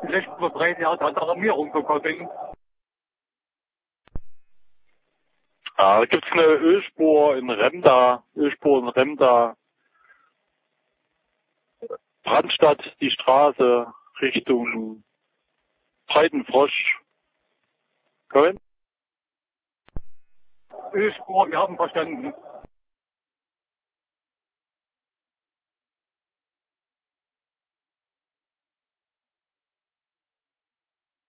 16.30 Uhr hat Alarmierung bekommen. Da gibt's eine Ölspur in Remda, Brandstadt, die Straße Richtung Breitenfrosch. Köln? Ölspur, wir haben verstanden.